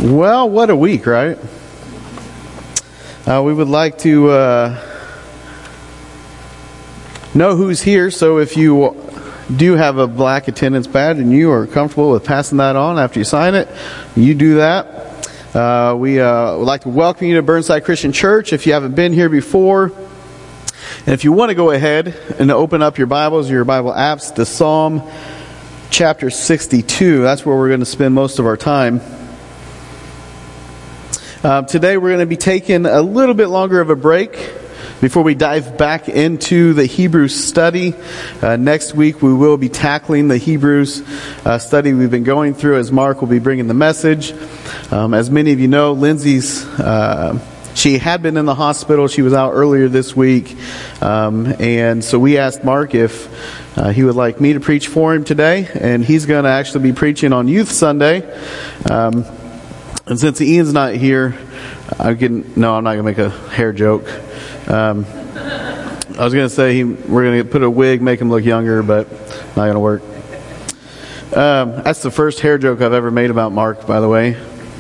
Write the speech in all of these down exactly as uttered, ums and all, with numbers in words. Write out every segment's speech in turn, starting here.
Well, what a week, right? Uh, we would like to uh, know who's here, so if you do have a black attendance badge and you are comfortable with passing that on after you sign it, you do that. Uh, we uh, would like to welcome you to Burnside Christian Church if you haven't been here before. And if you want to go ahead and open up your Bibles or your Bible apps to Psalm chapter sixty-two, that's where we're going to spend most of our time. Uh, today we're going to be taking a little bit longer of a break before we dive back into the Hebrews study. Uh, next week we will be tackling the Hebrews uh, study we've been going through as Mark will be bringing the message. Um, as many of you know, Lindsay's, uh, she had been in the hospital. She was out earlier this week. Um, and so we asked Mark if uh, he would like me to preach for him today. And he's going to actually be preaching on Youth Sunday. Um, And since Ian's not here, I can no, I'm not gonna make a hair joke. Um, I was gonna say he, we're gonna put a wig, make him look younger, but not gonna work. Um, that's the first hair joke I've ever made about Mark, by the way.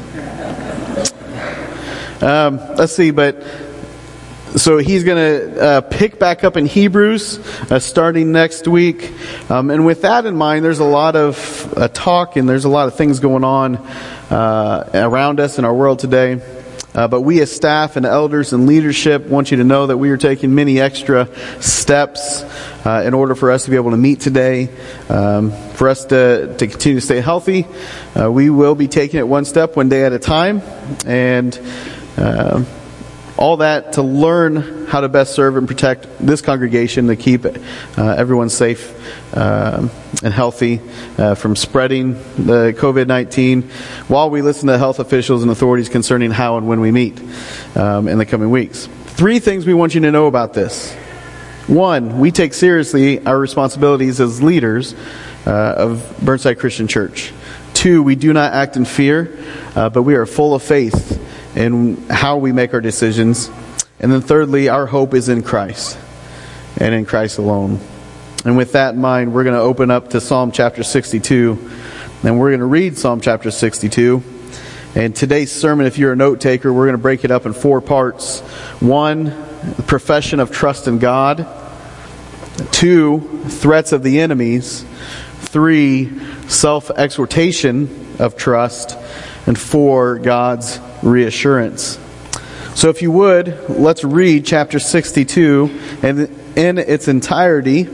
Um, let's see, but so he's gonna uh, pick back up in Hebrews uh, starting next week, um, and with that in mind, there's a lot of uh, talk and there's a lot of things going on Uh, around us in our world today. Uh, but we as staff and elders and leadership want you to know that we are taking many extra steps uh, in order for us to be able to meet today. Um, for us to, to continue to stay healthy, uh, we will be taking it one step, one day at a time. And uh, all that to learn how to best serve and protect this congregation, to keep uh, everyone safe uh, and healthy uh, from spreading the covid nineteen, while we listen to health officials and authorities concerning how and when we meet um, in the coming weeks. Three things we want you to know about this. One, we take seriously our responsibilities as leaders uh, of Burnside Christian Church. Two, we do not act in fear, uh, but we are full of faith in how we make our decisions. And then thirdly, our hope is in Christ and in Christ alone. And with that in mind, we're going to open up to Psalm chapter sixty-two, and we're going to read Psalm chapter sixty-two. And today's sermon, if you're a note taker, we're going to break it up in four parts. One, the profession of trust in God. Two, threats of the enemies. Three, self-exhortation of trust. And four, God's reassurance. So if you would, let's read chapter sixty-two and in its entirety.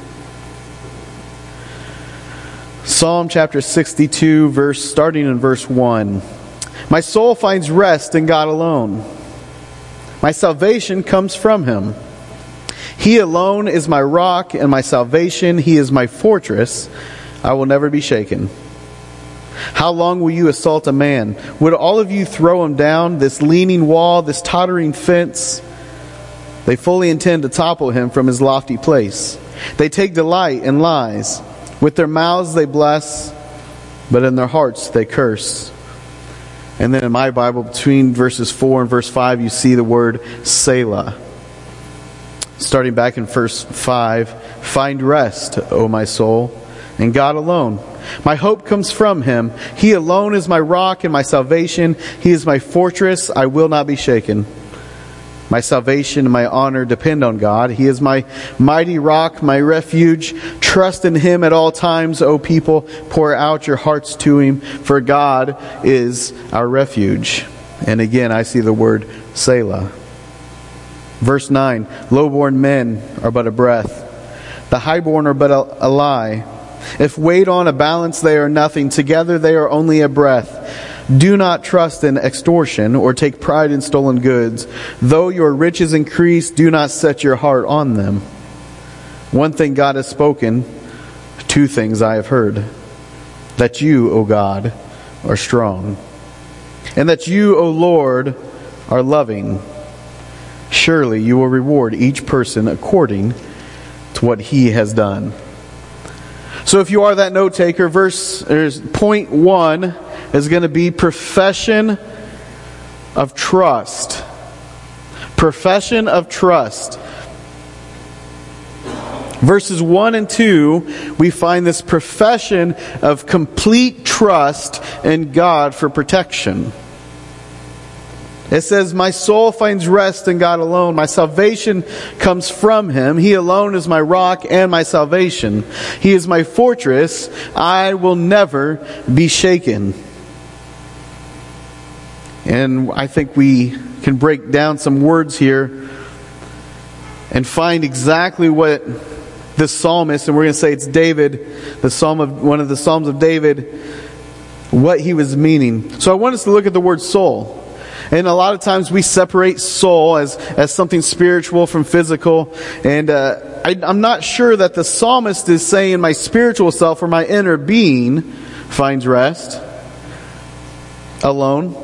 Psalm chapter sixty-two, verse starting in verse one. My soul finds rest in God alone. My salvation comes from Him. He alone is my rock and my salvation. He is my fortress. I will never be shaken. How long will you assault a man? Would all of you throw him down, this leaning wall, this tottering fence? They fully intend to topple him from his lofty place. They take delight in lies. With their mouths they bless, but in their hearts they curse. And then in my Bible, between verses four and verse five, you see the word Selah. Starting back in verse five, find rest, O my soul, in God alone. My hope comes from Him. He alone is my rock and my salvation. He is my fortress. I will not be shaken. My salvation and my honor depend on God. He is my mighty rock, my refuge. Trust in Him at all times, O people. Pour out your hearts to Him, for God is our refuge. And again, I see the word Selah. Verse nine, low-born men are but a breath. The highborn are but a, a lie. If weighed on a balance, they are nothing. Together they are only a breath. Do not trust in extortion or take pride in stolen goods. Though your riches increase, do not set your heart on them. One thing God has spoken, two things I have heard. That you, O God, are strong. And that you, O Lord, are loving. Surely you will reward each person according to what he has done. So if you are that note taker, verse point one is going to be profession of trust. Profession of trust. Verses one and two, we find this profession of complete trust in God for protection. It says, my soul finds rest in God alone. My salvation comes from Him. He alone is my rock and my salvation. He is my fortress. I will never be shaken. And I think we can break down some words here and find exactly what the psalmist, and we're going to say it's David, the psalm of one of the Psalms of David, what he was meaning. So I want us to look at the word soul. And a lot of times we separate soul as, as something spiritual from physical. And uh, I, I'm not sure that the psalmist is saying my spiritual self or my inner being finds rest alone.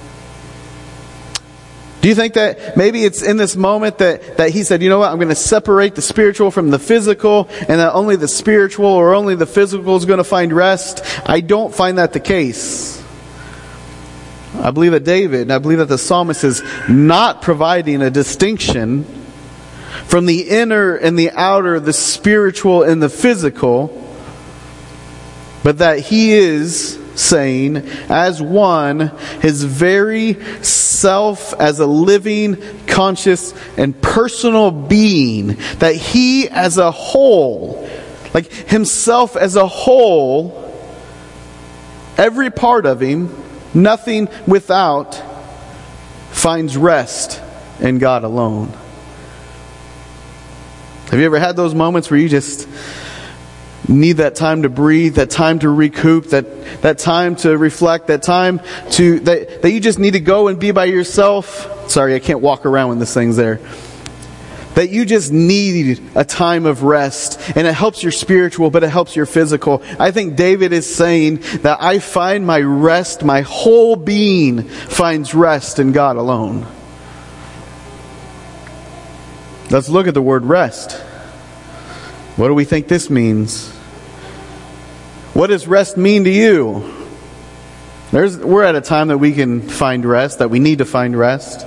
Do you think that maybe it's in this moment that, that he said, you know what, I'm going to separate the spiritual from the physical, and that only the spiritual or only the physical is going to find rest? I don't find that the case. I believe that David, I believe that the psalmist is not providing a distinction from the inner and the outer, the spiritual and the physical, but that he is saying, as one, his very self as a living, conscious, and personal being, that he as a whole, like himself as a whole, every part of him, nothing without, finds rest in God alone. Have you ever had those moments where you just need that time to breathe, that time to recoup, that, that time to reflect, that time to that, that you just need to go and be by yourself? Sorry, I can't walk around when this thing's there. That you just need a time of rest, and it helps your spiritual, but it helps your physical. I think David is saying that I find my rest, my whole being finds rest in God alone. Let's look at the word rest. What do we think this means? What does rest mean to you? There's, we're at a time that we can find rest, that we need to find rest.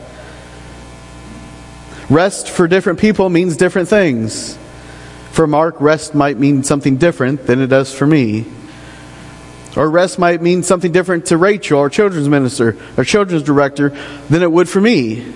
Rest for different people means different things. For Mark, rest might mean something different than it does for me. Or rest might mean something different to Rachel, our children's minister, our children's director, than it would for me.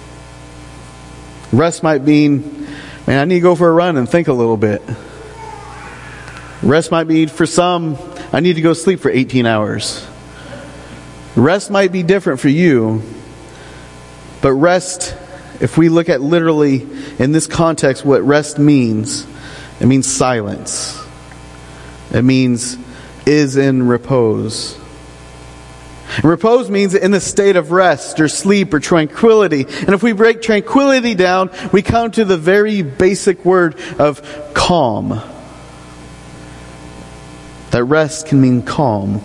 Rest might mean, man, I need to go for a run and think a little bit. Rest might be, for some, I need to go sleep for eighteen hours. Rest might be different for you. But rest, if we look at literally in this context what rest means, it means silence. It means is in repose. And repose means in the state of rest or sleep or tranquility. And if we break tranquility down, we come to the very basic word of calm. That rest can mean calm.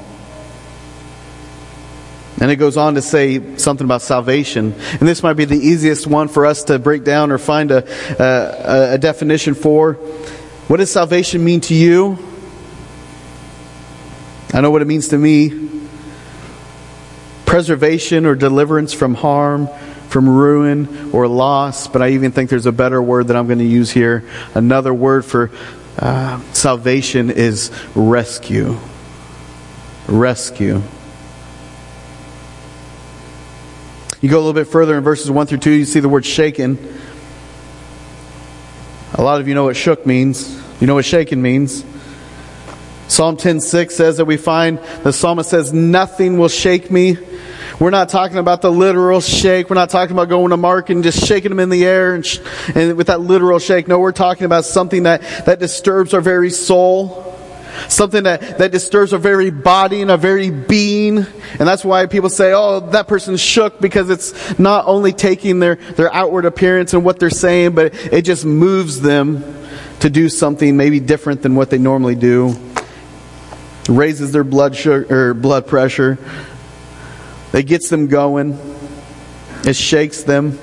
And it goes on to say something about salvation. And this might be the easiest one for us to break down or find a, a, a definition for. What does salvation mean to you? I know what it means to me. Preservation or deliverance from harm, from ruin or loss. But I even think there's a better word that I'm going to use here. Another word for uh, salvation is rescue. Rescue. You go a little bit further in verses one through two, you see the word shaken. A lot of you know what shook means. You know what shaken means. Psalm ten six says that we find, the psalmist says, nothing will shake me. We're not talking about the literal shake. We're not talking about going to Mark and just shaking them in the air and, sh- and with that literal shake. No, we're talking about something that, that disturbs our very soul. Something that, that disturbs our very body and our very being. And that's why people say, oh, that person's shook, because it's not only taking their, their outward appearance and what they're saying, but it just moves them to do something maybe different than what they normally do. It raises their blood sugar or blood pressure. It gets them going. It shakes them.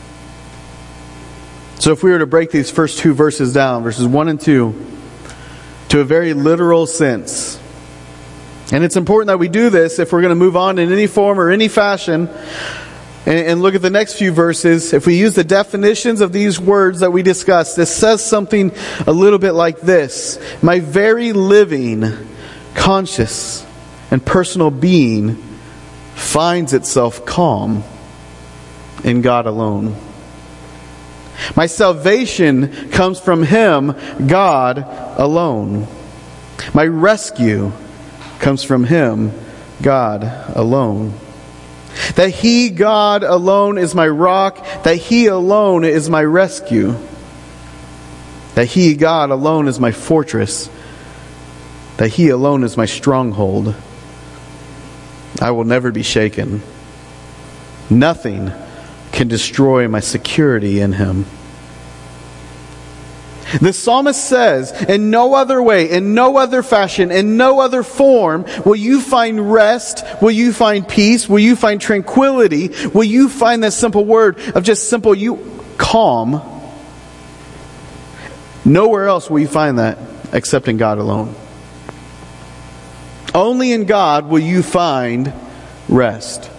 So if we were to break these first two verses down, verses one and two, to a very literal sense. And it's important that we do this if we're going to move on in any form or any fashion. And, and look at the next few verses. If we use the definitions of these words that we discussed, this says something a little bit like this. My very living, conscious, and personal being finds itself calm. in God alone. My salvation comes from Him, God alone. My rescue comes from Him, God alone. That He, God alone, is my rock. That He alone is my rescue. That He, God alone, is my fortress. That He alone is my stronghold. I will never be shaken. Nothing can destroy my security in Him. The psalmist says, in no other way, in no other fashion, in no other form will you find rest, will you find peace, will you find tranquility, will you find that simple word of just simple you calm. Nowhere else will you find that except in God alone. Only in God will you find rest.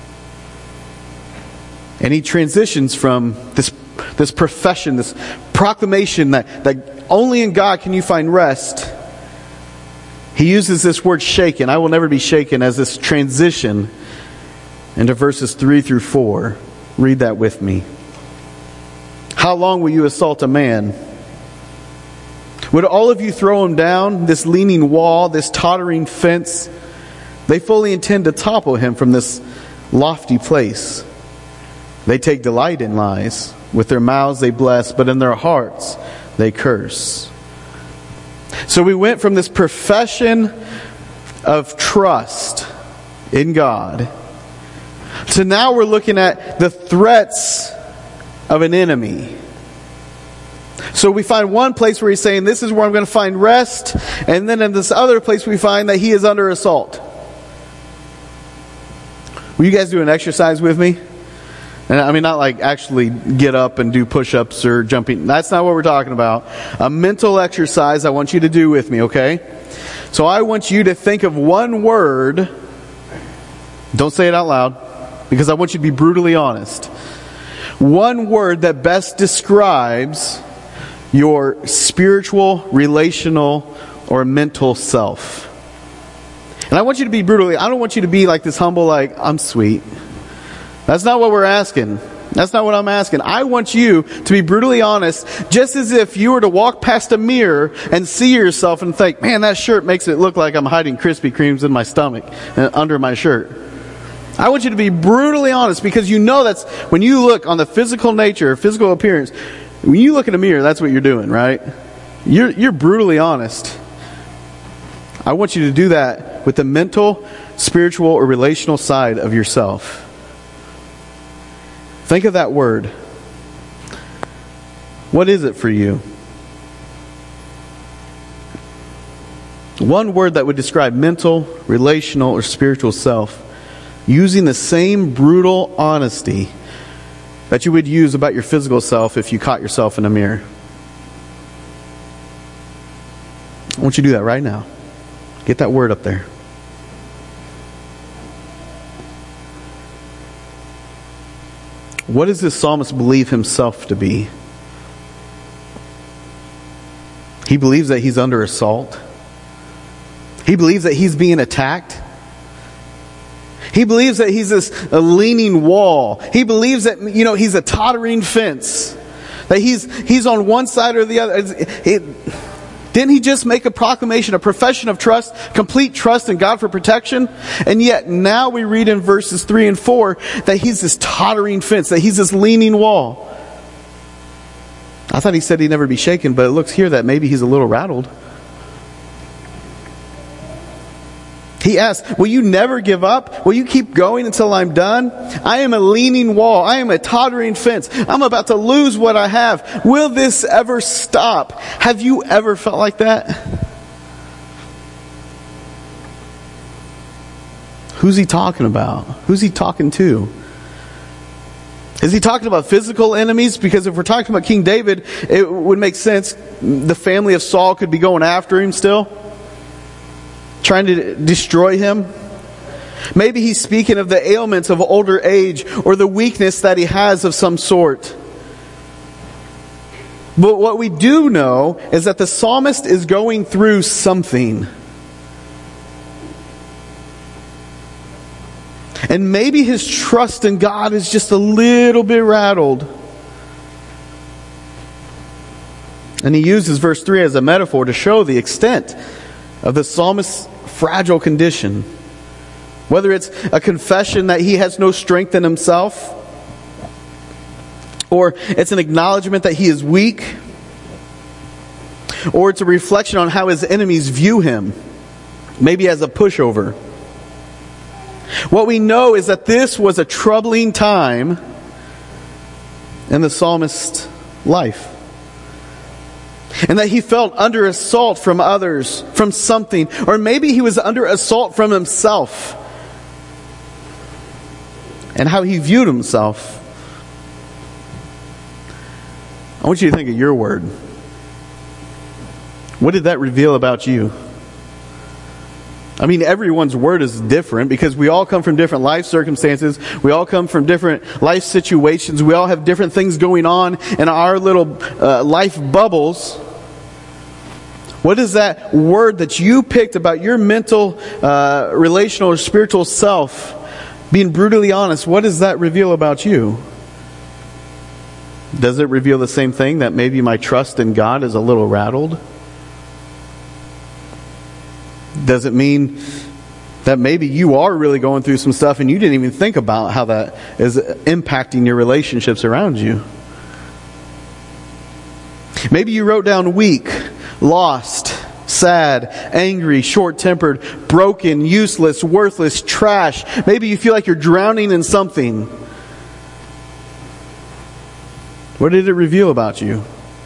And he transitions from this this profession, this proclamation that, that only in God can you find rest. He uses this word shaken, I will never be shaken, as this transition into verses three through four. Read that with me. How long will you assault a man? Would all of you throw him down, this leaning wall, this tottering fence? They fully intend to topple him from this lofty place. They take delight in lies. With their mouths they bless, but in their hearts they curse. So we went from this profession of trust in God to now we're looking at the threats of an enemy. So we find one place where he's saying, this is where I'm going to find rest. And then in this other place we find that he is under assault. Will you guys do an exercise with me? And I mean, not like actually get up and do push-ups or jumping. That's not what we're talking about. A mental exercise I want you to do with me, okay? So I want you to think of one word. Don't say it out loud, because I want you to be brutally honest. One word that best describes your spiritual, relational, or mental self. And I want you to be brutally, I don't want you to be like this humble, like, I'm sweet. That's not what we're asking. That's not what I'm asking. I want you to be brutally honest, just as if you were to walk past a mirror and see yourself and think, man, that shirt makes it look like I'm hiding Krispy Kremes in my stomach and under my shirt. I want you to be brutally honest, because you know that's, when you look on the physical nature, physical appearance, when you look in a mirror, that's what you're doing, right? You're, you're brutally honest. I want you to do that with the mental, spiritual, or relational side of yourself. Think of that word. What is it for you? One word that would describe mental, relational, or spiritual self, using the same brutal honesty that you would use about your physical self if you caught yourself in a mirror. I want you to do that right now. Get that word up there. What does this psalmist believe himself to be? He believes that he's under assault. He believes that he's being attacked. He believes that he's this a leaning wall. He believes that, you know, he's a tottering fence. That he's he's on one side or the other. It, didn't he just make a proclamation, a profession of trust, complete trust in God for protection? And yet now we read in verses three and four that he's this tottering fence, that he's this leaning wall. I thought he said he'd never be shaken, but it looks here that maybe he's a little rattled. He asks, will you never give up? Will you keep going until I'm done? I am a leaning wall. I am a tottering fence. I'm about to lose what I have. Will this ever stop? Have you ever felt like that? Who's he talking about? Who's he talking to? Is he talking about physical enemies? Because if we're talking about King David, it would make sense. The family of Saul could be going after him still, trying to destroy him. Maybe he's speaking of the ailments of older age or the weakness that he has of some sort. But what we do know is that the psalmist is going through something. And maybe his trust in God is just a little bit rattled. And he uses verse three as a metaphor to show the extent of the psalmist's fragile condition. Whether it's a confession that he has no strength in himself, or it's an acknowledgement that he is weak, or it's a reflection on how his enemies view him, maybe as a pushover. What we know is that this was a troubling time in the psalmist's life. And that he felt under assault from others, from something. Or maybe he was under assault from himself. And how he viewed himself. I want you to think of your word. What did that reveal about you? I mean, everyone's word is different because we all come from different life circumstances. We all come from different life situations. We all have different things going on in our little uh, life bubbles. What is that word that you picked about your mental, uh, relational, or spiritual self? Being brutally honest, what does that reveal about you? Does it reveal the same thing, that maybe my trust in God is a little rattled? Does it mean that maybe you are really going through some stuff and you didn't even think about how that is impacting your relationships around you? Maybe you wrote down weak, lost, sad, angry, short-tempered, broken, useless, worthless, trash. Maybe you feel like you're drowning in something. What did it reveal about you?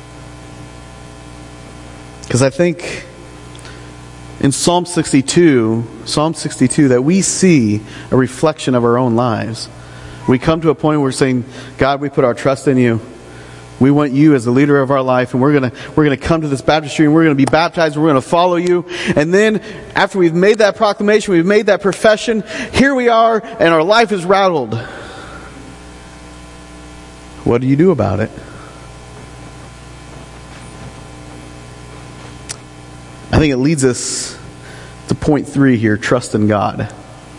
Because I think in Psalm sixty-two, Psalm sixty-two, that we see a reflection of our own lives. We come to a point where we're saying, God, we put our trust in you. We want you as the leader of our life, and we're gonna we're gonna come to this baptistry, and we're gonna be baptized, and we're gonna follow you. And then, after we've made that proclamation, we've made that profession, here we are, and our life is rattled. What do you do about it? I think it leads us to point three here, trust in God.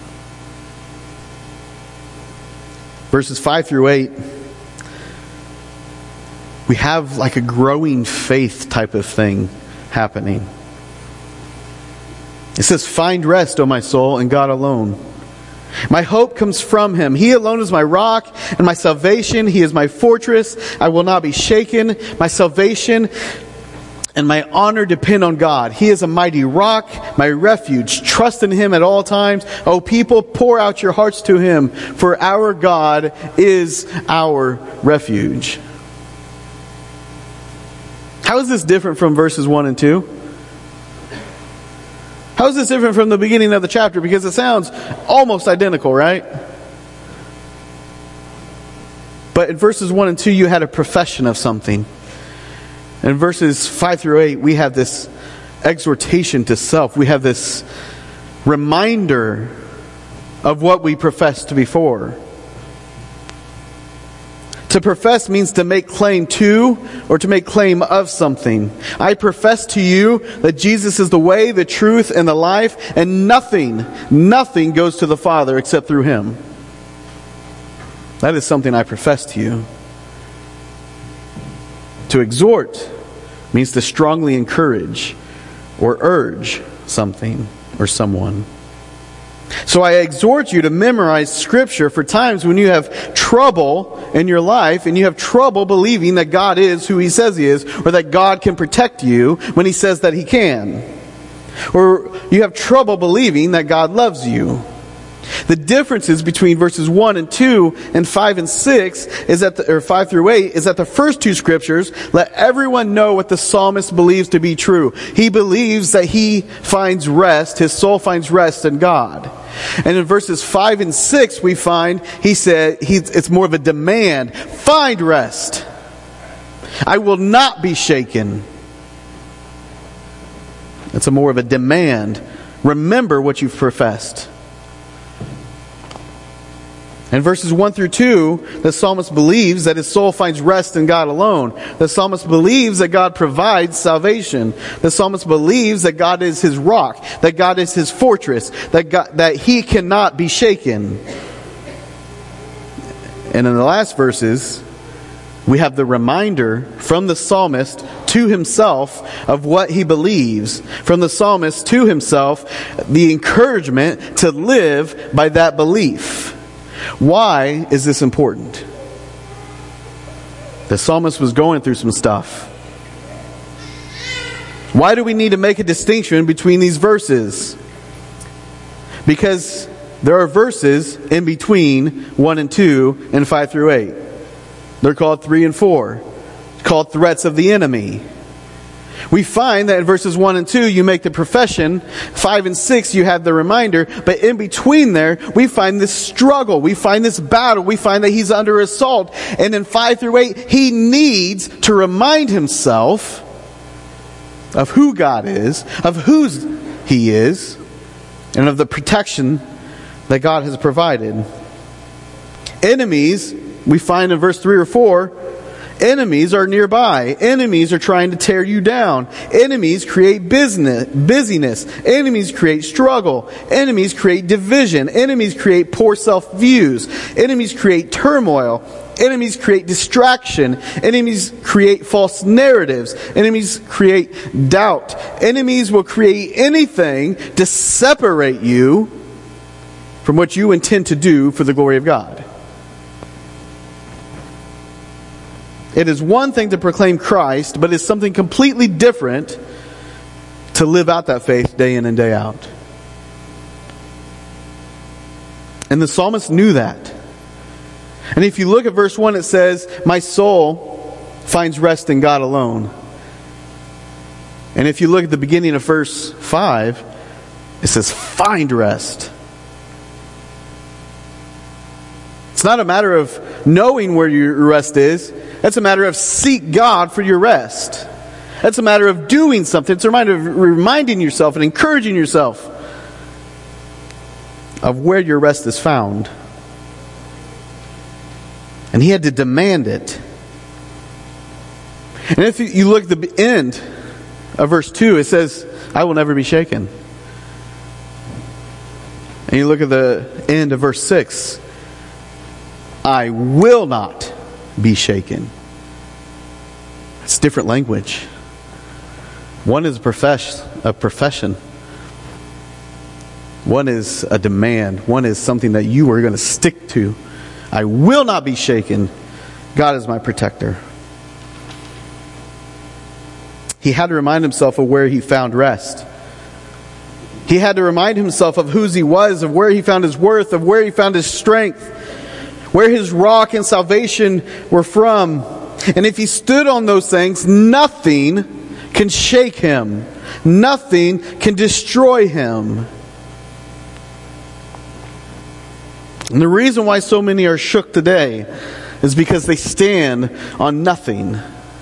Verses five through eight, we have like a growing faith type of thing happening. It says, "Find rest, O my soul, in God alone. My hope comes from Him. He alone is my rock and my salvation. He is my fortress. I will not be shaken. My salvation and my honor depend on God. He is a mighty rock, my refuge. Trust in Him at all times. O people, pour out your hearts to Him, for our God is our refuge." How is this different from verses one and two? How is this different from the beginning of the chapter? Because it sounds almost identical, right? But in verses one and two, you had a profession of something. In verses five through eight, we have this exhortation to self. We have this reminder of what we professed before. To profess means to make claim to or to make claim of something. I profess to you that Jesus is the way, the truth, and the life, and nothing, nothing goes to the Father except through Him. That is something I profess to you. To exhort means to strongly encourage or urge something or someone. So I exhort you to memorize Scripture for times when you have trouble in your life and you have trouble believing that God is who He says He is, or that God can protect you when He says that He can. Or you have trouble believing that God loves you. The differences between verses one and two and five and six is that the, or five through eight is that the first two scriptures let everyone know what the psalmist believes to be true. He believes that he finds rest, his soul finds rest in God. And in verses five and six we find he said he, it's more of a demand. Find rest. I will not be shaken. It's a more of a demand. Remember what you've professed. In verses one through two, the psalmist believes that his soul finds rest in God alone. The psalmist believes that God provides salvation. The psalmist believes that God is his rock, that God is his fortress, that God, that he cannot be shaken. And in the last verses, we have the reminder from the psalmist to himself of what he believes. From the psalmist to himself, the encouragement to live by that belief. Why is this important? The psalmist was going through some stuff. Why do we need to make a distinction between these verses? Because there are verses in between one and two and five through eight. They're called three and four. Called threats of the enemy. We find that in verses one and two you make the profession. five and six you have the reminder. But in between there we find this struggle. We find this battle. We find that he's under assault. And in five through eight he needs to remind himself of who God is, of whose He is, and of the protection that God has provided. Enemies, we find in verse three or four, enemies are nearby. Enemies are trying to tear you down. Enemies create business, busyness. Enemies create struggle. Enemies create division. Enemies create poor self-views. Enemies create turmoil. Enemies create distraction. Enemies create false narratives. Enemies create doubt. Enemies will create anything to separate you from what you intend to do for the glory of God. It is one thing to proclaim Christ, but it's something completely different to live out that faith day in and day out. And the psalmist knew that. And if you look at verse one, it says, "My soul finds rest in God alone." And if you look at the beginning of verse five, it says, "Find rest." It's not a matter of knowing where your rest is. It's a matter of seek God for your rest. It's a matter of doing something. It's a matter of reminding yourself and encouraging yourself of where your rest is found. And he had to demand it. And if you look at the end of verse two, it says, "I will never be shaken." And you look at the end of verse six, "I will not be shaken." It's different language. One is a, profess- a profession. One is a demand. One is something that you are going to stick to. I will not be shaken. God is my protector. He had to remind himself of where he found rest. He had to remind himself of whose he was, of where he found his worth, of where he found his strength, where his rock and salvation were from. And if he stood on those things, nothing can shake him. Nothing can destroy him. And the reason why so many are shook today is because they stand on nothing.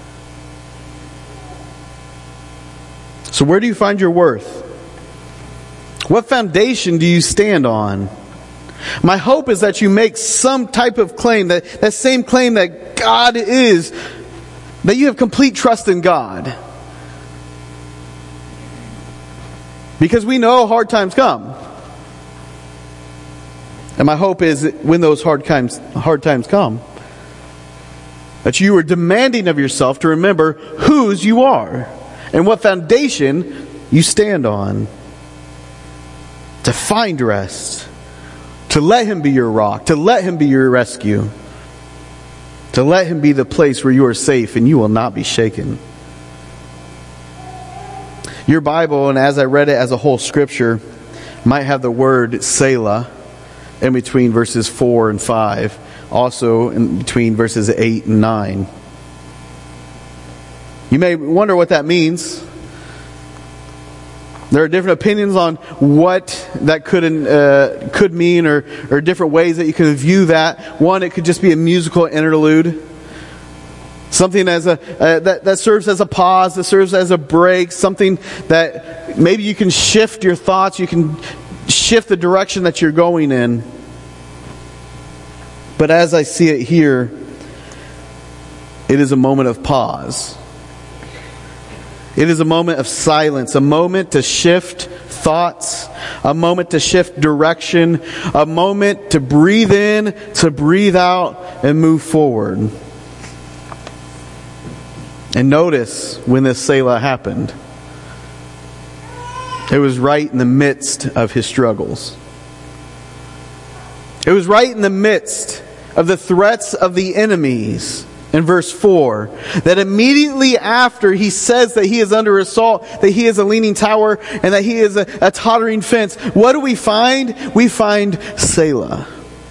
So where do you find your worth? What foundation do you stand on? My hope is that you make some type of claim, that, that same claim that God is, that you have complete trust in God. Because we know hard times come. And my hope is that when those hard times, hard times come, that you are demanding of yourself to remember whose you are and what foundation you stand on. To find rest. To let Him be your rock. To let Him be your rescue. To let Him be the place where you are safe and you will not be shaken. Your Bible, and as I read it as a whole scripture, might have the word Selah in between verses four and five. Also in between verses eight and nine. You may wonder what that means. There are different opinions on what that could uh, could mean, or, or different ways that you can view that. One, it could just be a musical interlude. Something as a uh, that, that serves as a pause, that serves as a break. Something that maybe you can shift your thoughts, you can shift the direction that you're going in. But as I see it here, it is a moment of pause. It is a moment of silence, a moment to shift thoughts, a moment to shift direction, a moment to breathe in, to breathe out, and move forward. And notice when this Selah happened. It was right in the midst of his struggles. It was right in the midst of the threats of the enemies. In verse four, that immediately after he says that he is under assault, that he is a leaning tower, and that he is a, a tottering fence, what do we find? We find Selah.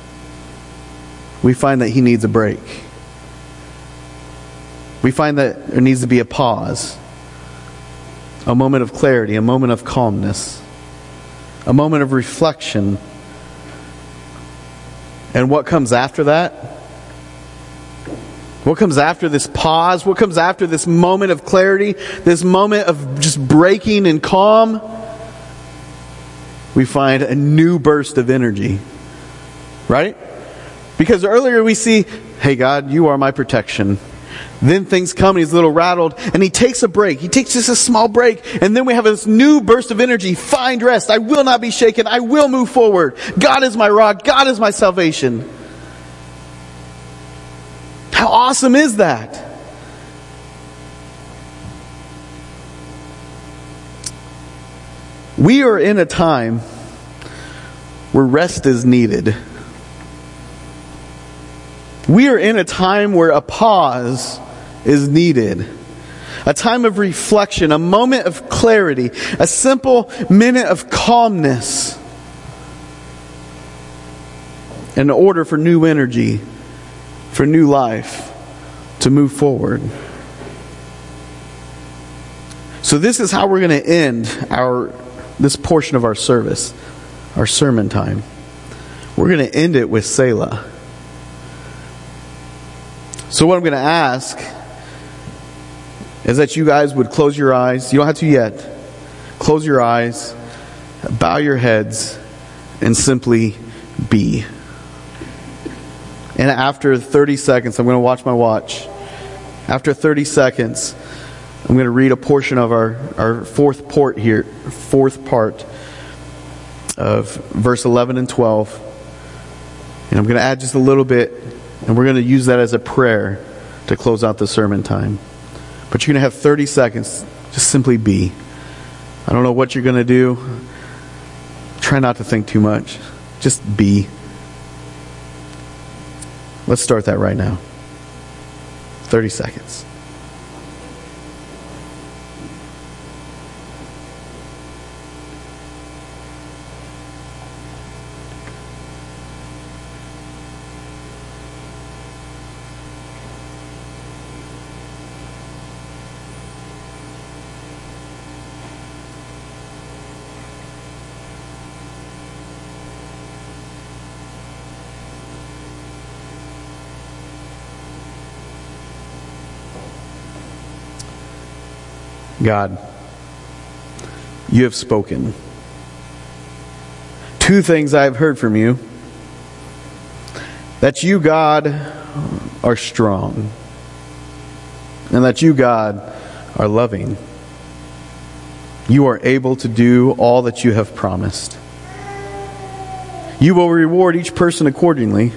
We find that he needs a break. We find that there needs to be a pause. A moment of clarity, a moment of calmness, a moment of reflection. And what comes after that? What comes after this pause? What comes after this moment of clarity? This moment of just breaking and calm? We find a new burst of energy. Right? Because earlier we see, hey God, you are my protection. Then things come and he's a little rattled and he takes a break. He takes just a small break. And then we have this new burst of energy. Find rest. I will not be shaken. I will move forward. God is my rock. God is my salvation. How awesome is that? We are in a time where rest is needed. We are in a time where a pause is needed. A time of reflection, a moment of clarity, a simple minute of calmness in order for new energy, for new life to move forward. So this is how we're going to end our this portion of our service, our sermon time. We're going to end it with Selah. So what I'm going to ask is that you guys would close your eyes. You don't have to yet. Close your eyes, bow your heads, and simply be. And after thirty seconds, I'm going to watch my watch. After thirty seconds, I'm going to read a portion of our, our fourth part here, fourth part of verse eleven and twelve. And I'm going to add just a little bit, and we're going to use that as a prayer to close out the sermon time. But you're going to have thirty seconds. Just simply be. I don't know what you're going to do. Try not to think too much. Just be. Let's start that right now. thirty seconds. God, you have spoken. Two things I have heard from you. That you, God, are strong. And that you, God, are loving. You are able to do all that you have promised. You will reward each person accordingly.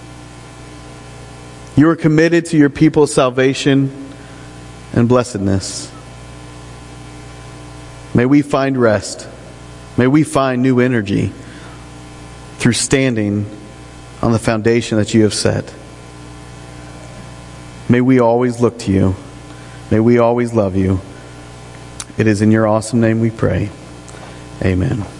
You are committed to your people's salvation and blessedness. May we find rest. May we find new energy through standing on the foundation that you have set. May we always look to you. May we always love you. It is in your awesome name we pray. Amen.